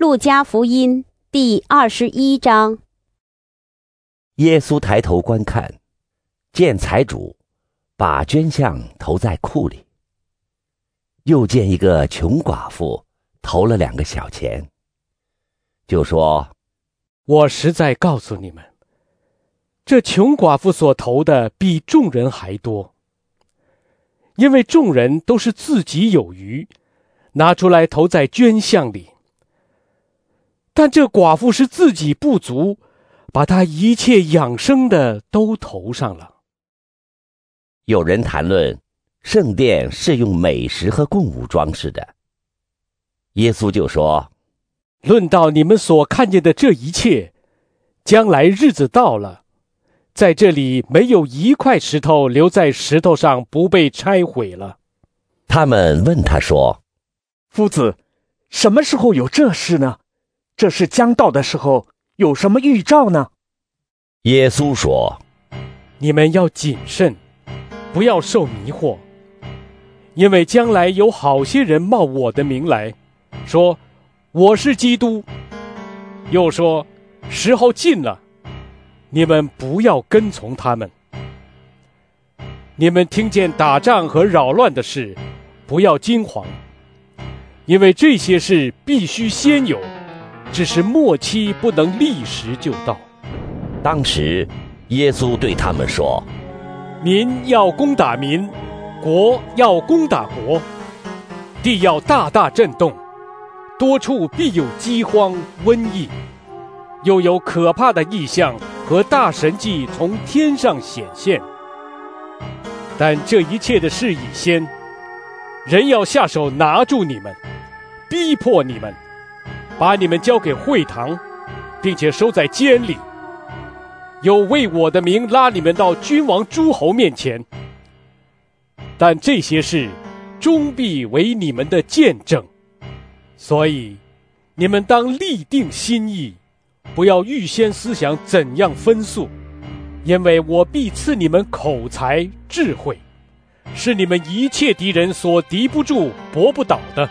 路加福音第21章。 耶稣抬头观看，见财主把捐项投在库里，又见一个穷寡妇投了2个小钱，就说： 我实在告诉你们，这穷寡妇所投的比众人还多，因为众人都是自己有余，拿出来投在捐项里，但这寡妇是自己不足，把她一切养生的都投上了。 有人谈论圣殿是用美食和供物装饰的，耶稣就说： 论到你们所看见的这一切，将来日子到了，在这里没有一块石头留在石头上不被拆毁了。 他们问他说： 夫子，什么时候有这事呢？这事将到的时候，有什么预兆呢？ 耶稣说： 你们要谨慎，不要受迷惑，因为将来有好些人冒我的名来，说我是基督，又说时候近了，你们不要跟从他们。你们听见打仗和扰乱的事，不要惊慌，因为这些事必须先有，只是末期不能立时就到。 当时耶稣对他们说： 民要攻打民，国要攻打国，地要大大震动，多处必有饥荒、瘟疫，又有可怕的异象和大神迹从天上显现。但这一切的事已先，人要下手拿住你们，逼迫你们，把你们交给会堂，并且收在监里，有为我的名拉你们到君王诸侯面前。但这些事终必为你们的见证，所以你们当立定心意，不要预先思想怎样分诉，因为我必赐你们口才智慧，是你们一切敌人所敌不住搏不倒的。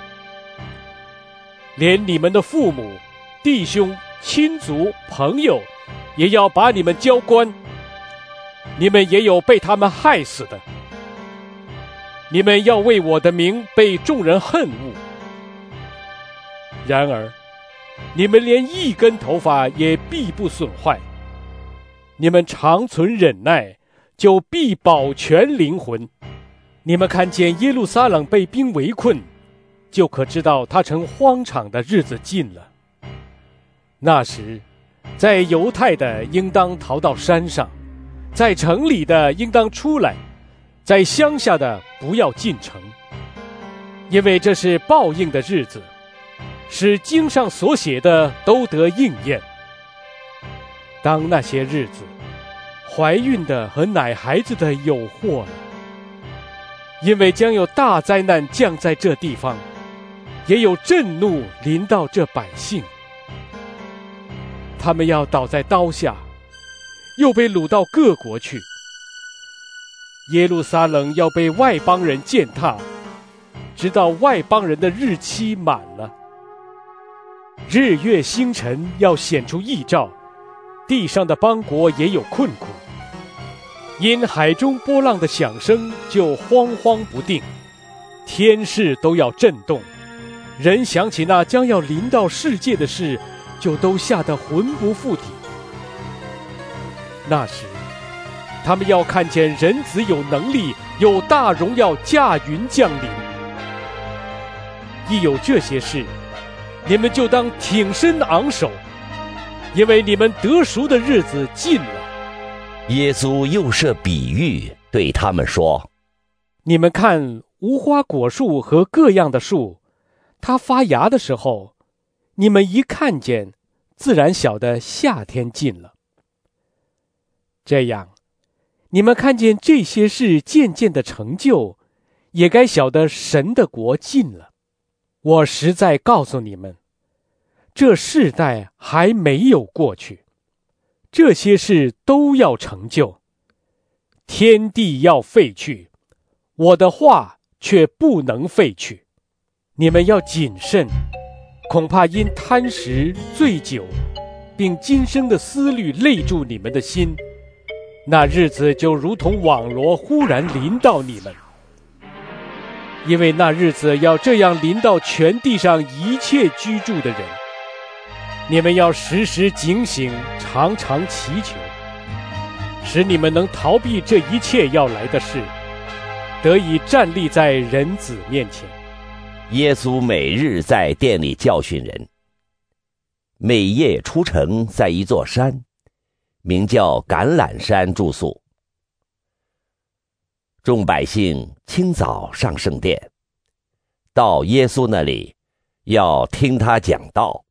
连你们的父母、弟兄、亲族、朋友也要把你们交官，你们也有被他们害死的。你们要为我的名被众人恨恶，然而你们连一根头发也必不损坏。你们长存忍耐，就必保全灵魂。你们看见耶路撒冷被兵围困，就可知道他成荒场的日子近了。那时，在犹太的应当逃到山上，在城里的应当出来，在乡下的不要进城，因为这是报应的日子，使经上所写的都得应验。当那些日子，怀孕的和奶孩子的有祸了，因为将有大灾难降在这地方，也有震怒临到这百姓。他们要倒在刀下，又被掳到各国去。耶路撒冷要被外邦人践踏，直到外邦人的日期满了。日月星辰要显出异兆，地上的邦国也有困苦。因海中波浪的响声就慌慌不定，天势都要震动，人想起那将要临到世界的事，就都吓得魂不附体。那时他们要看见人子有能力，有大荣耀驾云降临。一有这些事，你们就当挺身昂首，因为你们得赎的日子近了。 耶稣又设比喻对他们说： 你们看无花果树和各样的树，它发芽的时候，你们一看见，自然晓得夏天近了。这样，你们看见这些事渐渐的成就，也该晓得神的国近了。我实在告诉你们，这世代还没有过去，这些事都要成就。天地要废去，我的话却不能废去。你们要谨慎， 恐怕因贪食、醉酒，并今生的思虑累住你们的心，那日子就如同网罗忽然临到你们。因为那日子要这样临到全地上一切居住的人，你们要时时警醒，常常祈求，使你们能逃避这一切要来的事，得以站立在人子面前。 耶稣每日在店里教训人，每夜出城，在一座山，名叫橄榄山住宿。众百姓清早上圣殿，到耶稣那里，要听他讲道。